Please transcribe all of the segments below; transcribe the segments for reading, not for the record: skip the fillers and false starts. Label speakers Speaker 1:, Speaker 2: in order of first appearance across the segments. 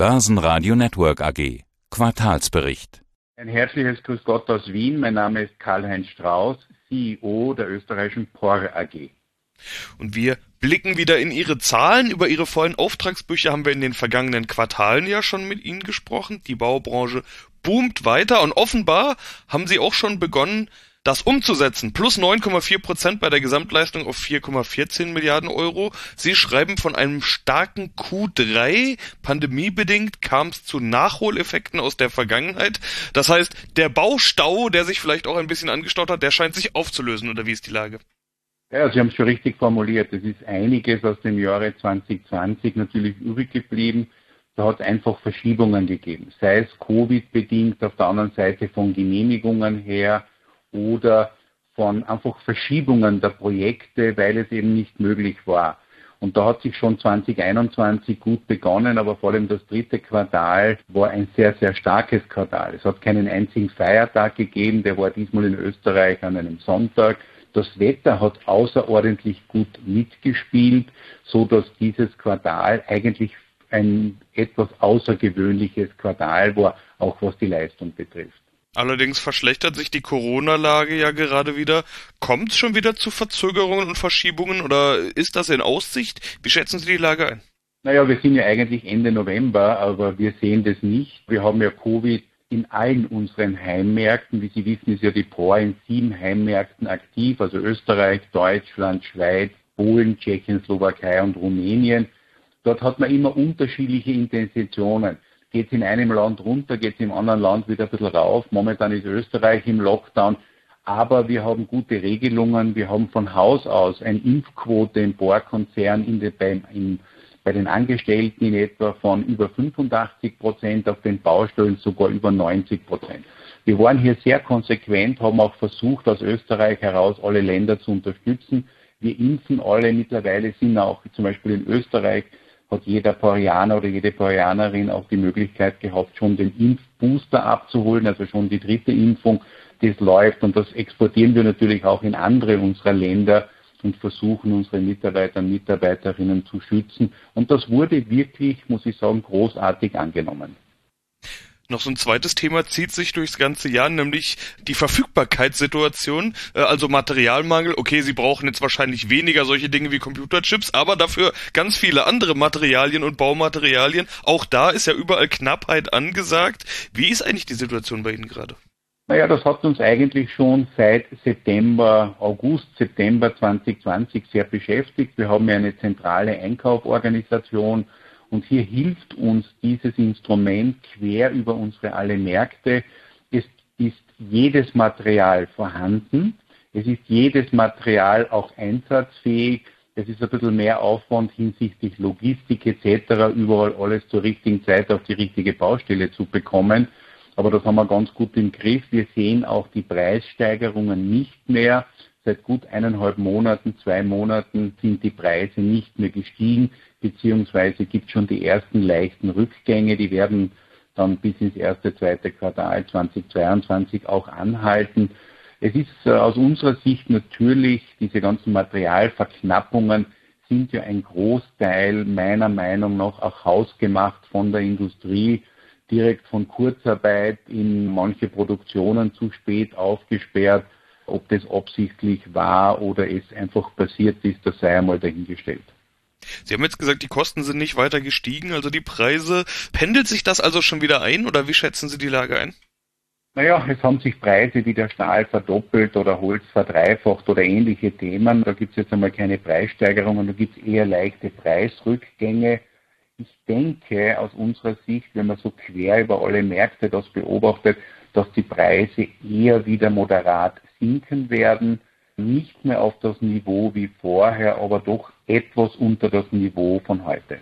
Speaker 1: Börsenradio Network AG. Quartalsbericht.
Speaker 2: Ein herzliches Grüß Gott aus Wien. Mein Name ist Karl-Heinz Strauß, CEO der österreichischen POR AG.
Speaker 3: Und wir blicken wieder in Ihre Zahlen. Über Ihre vollen Auftragsbücher haben wir in den vergangenen Quartalen ja schon mit Ihnen gesprochen. Die Baubranche boomt weiter und offenbar haben Sie auch schon begonnen, das umzusetzen. Plus 9,4% bei der Gesamtleistung auf 4,14 Milliarden Euro. Sie schreiben von einem starken Q3. Pandemiebedingt kam es zu Nachholeffekten aus der Vergangenheit. Das heißt, der Baustau, der sich vielleicht auch ein bisschen angestaut hat, der scheint sich aufzulösen. Oder wie ist die Lage?
Speaker 2: Ja, Sie haben es schon richtig formuliert. Es ist einiges aus dem Jahre 2020 natürlich übrig geblieben. Da hat es einfach Verschiebungen gegeben. Sei es Covid-bedingt, auf der anderen Seite von Genehmigungen her, oder von einfach Verschiebungen der Projekte, weil es eben nicht möglich war. Und da hat sich schon 2021 gut begonnen, aber vor allem das dritte Quartal war ein sehr, sehr starkes Quartal. Es hat keinen einzigen Feiertag gegeben, der war diesmal in Österreich an einem Sonntag. Das Wetter hat außerordentlich gut mitgespielt, so dass dieses Quartal eigentlich ein etwas außergewöhnliches Quartal war, auch was die Leistung betrifft.
Speaker 3: Allerdings verschlechtert sich die Corona-Lage ja gerade wieder. Kommt es schon wieder zu Verzögerungen und Verschiebungen oder ist das in Aussicht? Wie schätzen Sie die Lage ein?
Speaker 2: Naja, wir sind ja eigentlich Ende November, aber wir sehen das nicht. Wir haben ja Covid in allen unseren Heimmärkten. Wie Sie wissen, ist ja die POR in 7 Heimmärkten aktiv, also Österreich, Deutschland, Schweiz, Polen, Tschechien, Slowakei und Rumänien. Dort hat man immer unterschiedliche Intentionen. Geht es in einem Land runter, geht es im anderen Land wieder ein bisschen rauf. Momentan ist Österreich im Lockdown, aber wir haben gute Regelungen. Wir haben von Haus aus eine Impfquote im POR-Konzern bei den Angestellten in etwa von über 85%, auf den Baustellen sogar über 90%. Wir waren hier sehr konsequent, haben auch versucht, aus Österreich heraus alle Länder zu unterstützen. Wir impfen alle, mittlerweile sind auch zum Beispiel in Österreich hat jeder PORianer oder jede PORianerin auch die Möglichkeit gehabt, schon den Impfbooster abzuholen, also schon die 3. Impfung, das läuft und das exportieren wir natürlich auch in andere unserer Länder und versuchen unsere Mitarbeiter und Mitarbeiterinnen zu schützen. Und das wurde wirklich, muss ich sagen, großartig angenommen.
Speaker 3: Noch so ein zweites Thema zieht sich durchs ganze Jahr, nämlich die Verfügbarkeitssituation, also Materialmangel. Okay, Sie brauchen jetzt wahrscheinlich weniger solche Dinge wie Computerchips, aber dafür ganz viele andere Materialien und Baumaterialien. Auch da ist ja überall Knappheit angesagt. Wie ist eigentlich die Situation bei Ihnen gerade?
Speaker 2: Naja, das hat uns eigentlich schon seit August, September 2020 sehr beschäftigt. Wir haben ja eine zentrale Einkaufsorganisation, und hier hilft uns dieses Instrument quer über unsere alle Märkte. Es ist jedes Material vorhanden. Es ist jedes Material auch einsatzfähig. Es ist ein bisschen mehr Aufwand hinsichtlich Logistik etc., überall alles zur richtigen Zeit auf die richtige Baustelle zu bekommen. Aber das haben wir ganz gut im Griff. Wir sehen auch die Preissteigerungen nicht mehr. Seit gut 1,5 Monaten, 2 Monaten sind die Preise nicht mehr gestiegen, beziehungsweise gibt es schon die ersten leichten Rückgänge, die werden dann bis ins erste, zweite Quartal 2022 auch anhalten. Es ist aus unserer Sicht natürlich, diese ganzen Materialverknappungen sind ja ein Großteil meiner Meinung nach auch hausgemacht von der Industrie, direkt von Kurzarbeit in manche Produktionen zu spät aufgesperrt. Ob das absichtlich war oder es einfach passiert ist, das sei einmal dahingestellt.
Speaker 3: Sie haben jetzt gesagt, die Kosten sind nicht weiter gestiegen, also die Preise. Pendelt sich das also schon wieder ein oder wie schätzen Sie die Lage ein?
Speaker 2: Naja, es haben sich Preise wie der Stahl verdoppelt oder Holz verdreifacht oder ähnliche Themen. Da gibt es jetzt einmal keine Preissteigerungen, da gibt es eher leichte Preisrückgänge. Ich denke aus unserer Sicht, wenn man so quer über alle Märkte das beobachtet, dass die Preise eher wieder moderat sinken werden, nicht mehr auf das Niveau wie vorher, aber doch etwas unter das Niveau von heute.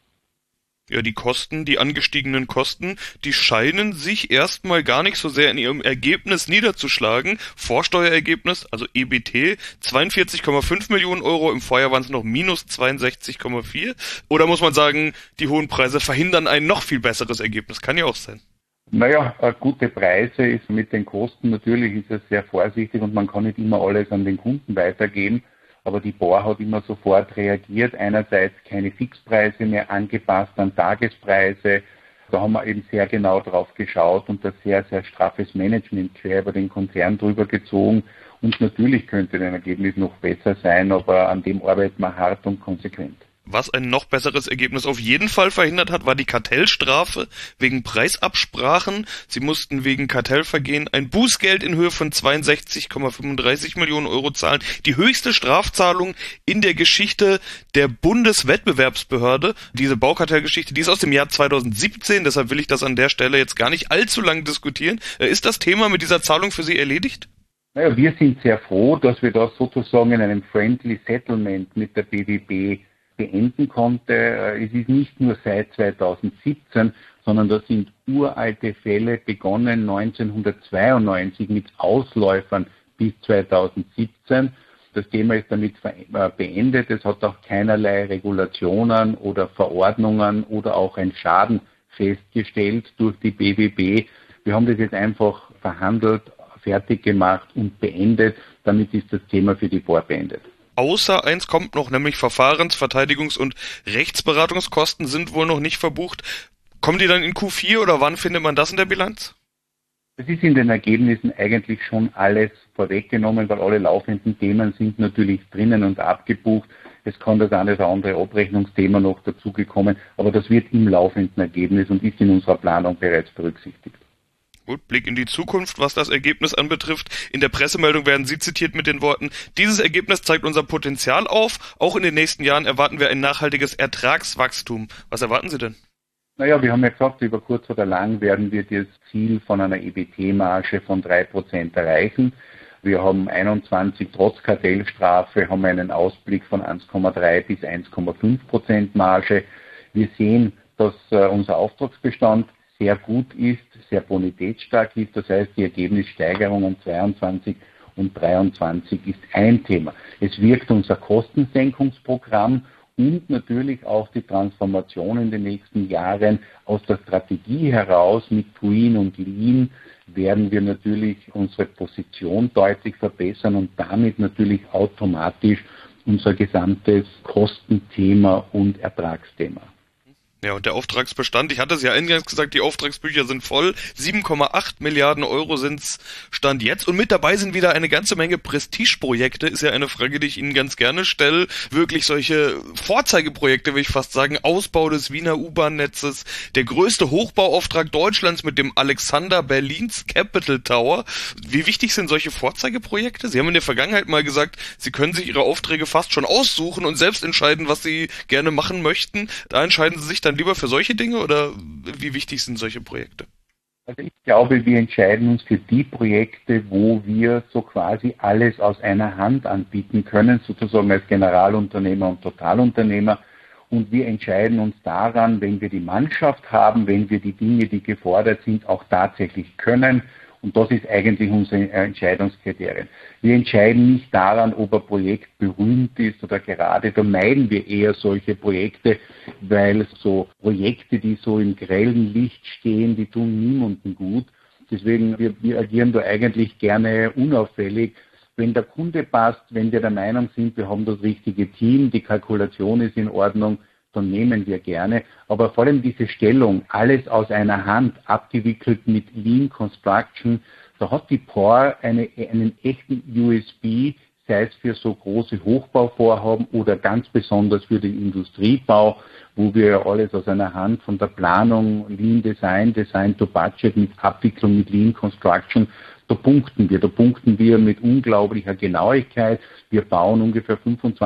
Speaker 3: Ja, die angestiegenen Kosten, die scheinen sich erstmal gar nicht so sehr in ihrem Ergebnis niederzuschlagen. Vorsteuerergebnis, also EBT, 42,5 Millionen Euro, im Vorjahr waren es noch minus 62,4. Oder muss man sagen, die hohen Preise verhindern ein noch viel besseres Ergebnis? Kann ja auch sein.
Speaker 2: Naja, gute Preise ist mit den Kosten, natürlich ist es sehr vorsichtig und man kann nicht immer alles an den Kunden weitergeben, aber die POR hat immer sofort reagiert. Einerseits keine Fixpreise mehr angepasst an Tagespreise, da haben wir eben sehr genau drauf geschaut und ein sehr, sehr straffes Management quer über den Konzern drüber gezogen. Und natürlich könnte das Ergebnis noch besser sein, aber an dem arbeiten wir hart und konsequent.
Speaker 3: Was ein noch besseres Ergebnis auf jeden Fall verhindert hat, war die Kartellstrafe wegen Preisabsprachen. Sie mussten wegen Kartellvergehen ein Bußgeld in Höhe von 62,35 Millionen Euro zahlen. Die höchste Strafzahlung in der Geschichte der Bundeswettbewerbsbehörde. Diese Baukartellgeschichte, die ist aus dem Jahr 2017, deshalb will ich das an der Stelle jetzt gar nicht allzu lang diskutieren. Ist das Thema mit dieser Zahlung für Sie erledigt?
Speaker 2: Naja, wir sind sehr froh, dass wir das sozusagen in einem Friendly Settlement mit der BWB beenden konnte. Es ist nicht nur seit 2017, sondern das sind uralte Fälle, begonnen 1992 mit Ausläufern bis 2017. Das Thema ist damit beendet. Es hat auch keinerlei Regulationen oder Verordnungen oder auch ein Schaden festgestellt durch die BWB. Wir haben das jetzt einfach verhandelt, fertig gemacht und beendet. Damit ist das Thema für die BOR beendet.
Speaker 3: Außer eins kommt noch, nämlich Verfahrens-, Verteidigungs- und Rechtsberatungskosten sind wohl noch nicht verbucht. Kommen die dann in Q4 oder wann findet man das in der Bilanz?
Speaker 2: Es ist in den Ergebnissen eigentlich schon alles vorweggenommen, weil alle laufenden Themen sind natürlich drinnen und abgebucht. Es kann das eine oder andere Abrechnungsthema noch dazugekommen, aber das wird im laufenden Ergebnis und ist in unserer Planung bereits berücksichtigt.
Speaker 3: Gut, Blick in die Zukunft, was das Ergebnis anbetrifft. In der Pressemeldung werden Sie zitiert mit den Worten: Dieses Ergebnis zeigt unser Potenzial auf. Auch in den nächsten Jahren erwarten wir ein nachhaltiges Ertragswachstum. Was erwarten Sie denn?
Speaker 2: Naja, wir haben ja gesagt, über kurz oder lang werden wir das Ziel von einer EBT-Marge von 3% erreichen. Wir haben 21 trotz Kartellstrafe, haben einen Ausblick von 1,3 bis 1,5% Marge. Wir sehen, dass unser Auftragsbestand sehr gut ist, sehr bonitätsstark ist. Das heißt, die Ergebnissteigerung um 22 und 23 ist ein Thema. Es wirkt unser Kostensenkungsprogramm und natürlich auch die Transformation in den nächsten Jahren aus der Strategie heraus mit Green und Lean werden wir natürlich unsere Position deutlich verbessern und damit natürlich automatisch unser gesamtes Kostenthema und Ertragsthema.
Speaker 3: Ja, und der Auftragsbestand, ich hatte es ja eingangs gesagt, die Auftragsbücher sind voll. 7,8 Milliarden Euro sind's Stand jetzt. Und mit dabei sind wieder eine ganze Menge Prestigeprojekte. Ist ja eine Frage, die ich Ihnen ganz gerne stelle. Wirklich solche Vorzeigeprojekte, will ich fast sagen. Ausbau des Wiener U-Bahn-Netzes. Der größte Hochbauauftrag Deutschlands mit dem Alexander Berlins Capital Tower. Wie wichtig sind solche Vorzeigeprojekte? Sie haben in der Vergangenheit mal gesagt, Sie können sich Ihre Aufträge fast schon aussuchen und selbst entscheiden, was Sie gerne machen möchten. Da entscheiden Sie sich dann lieber für solche Dinge oder wie wichtig sind solche Projekte?
Speaker 2: Also ich glaube, wir entscheiden uns für die Projekte, wo wir so quasi alles aus einer Hand anbieten können, sozusagen als Generalunternehmer und Totalunternehmer. Und wir entscheiden uns daran, wenn wir die Mannschaft haben, wenn wir die Dinge, die gefordert sind, auch tatsächlich können. Und das ist eigentlich unsere Entscheidungskriterien. Wir entscheiden nicht daran, ob ein Projekt berühmt ist oder gerade vermeiden wir eher solche Projekte, weil so Projekte, die so im grellen Licht stehen, die tun niemandem gut. Deswegen, wir agieren da eigentlich gerne unauffällig. Wenn der Kunde passt, wenn wir der Meinung sind, wir haben das richtige Team, die Kalkulation ist in Ordnung, dann nehmen wir gerne. Aber vor allem diese Stellung, alles aus einer Hand, abgewickelt mit Lean Construction, da hat die POR einen echten USB, sei es für so große Hochbauvorhaben oder ganz besonders für den Industriebau, wo wir alles aus einer Hand von der Planung, Lean Design, Design to Budget mit Abwicklung mit Lean Construction, da punkten wir mit unglaublicher Genauigkeit. Wir bauen ungefähr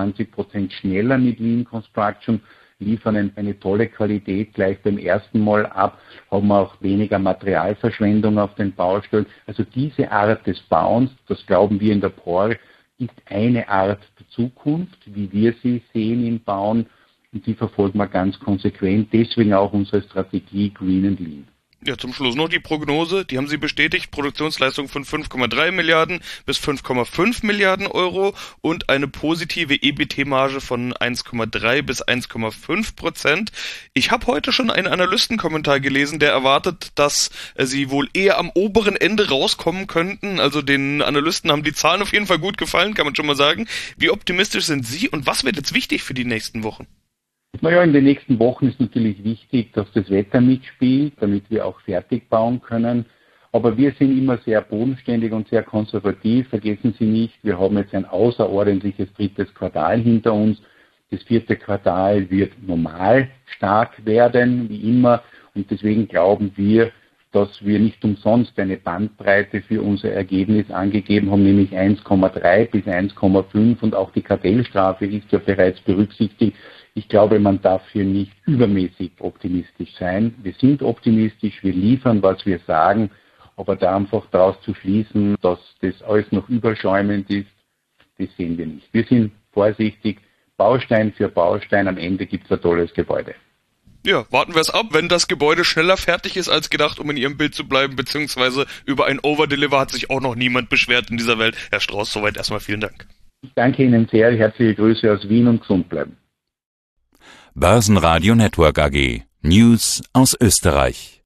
Speaker 2: 25% schneller mit Lean Construction, liefern eine tolle Qualität gleich beim ersten Mal ab, haben auch weniger Materialverschwendung auf den Baustellen. Also diese Art des Bauens, das glauben wir in der POR, ist eine Art der Zukunft, wie wir sie sehen im Bauen, und die verfolgen wir ganz konsequent. Deswegen auch unsere Strategie Green and Lean.
Speaker 3: Ja, zum Schluss noch die Prognose, die haben Sie bestätigt, Produktionsleistung von 5,3 Milliarden bis 5,5 Milliarden Euro und eine positive EBT-Marge von 1,3 bis 1,5%. Ich habe heute schon einen Analystenkommentar gelesen, der erwartet, dass Sie wohl eher am oberen Ende rauskommen könnten. Also den Analysten haben die Zahlen auf jeden Fall gut gefallen, kann man schon mal sagen. Wie optimistisch sind Sie und was wird jetzt wichtig für die nächsten Wochen?
Speaker 2: Naja, in den nächsten Wochen ist natürlich wichtig, dass das Wetter mitspielt, damit wir auch fertig bauen können. Aber wir sind immer sehr bodenständig und sehr konservativ. Vergessen Sie nicht, wir haben jetzt ein außerordentliches 3. Quartal hinter uns. Das 4. Quartal wird normal stark werden, wie immer. Und deswegen glauben wir, dass wir nicht umsonst eine Bandbreite für unser Ergebnis angegeben haben, nämlich 1,3 bis 1,5 und auch die Kartellstrafe ist ja bereits berücksichtigt. Ich glaube, man darf hier nicht übermäßig optimistisch sein. Wir sind optimistisch, wir liefern, was wir sagen, aber da einfach daraus zu schließen, dass das alles noch überschäumend ist, das sehen wir nicht. Wir sind vorsichtig, Baustein für Baustein, am Ende gibt es ein tolles Gebäude.
Speaker 3: Ja, warten wir es ab, wenn das Gebäude schneller fertig ist als gedacht, um in Ihrem Bild zu bleiben, beziehungsweise über ein Overdeliver hat sich auch noch niemand beschwert in dieser Welt. Herr Strauß, soweit erstmal vielen Dank.
Speaker 2: Ich danke Ihnen sehr, herzliche Grüße aus Wien und gesund bleiben.
Speaker 1: Börsenradio Network AG. News aus Österreich.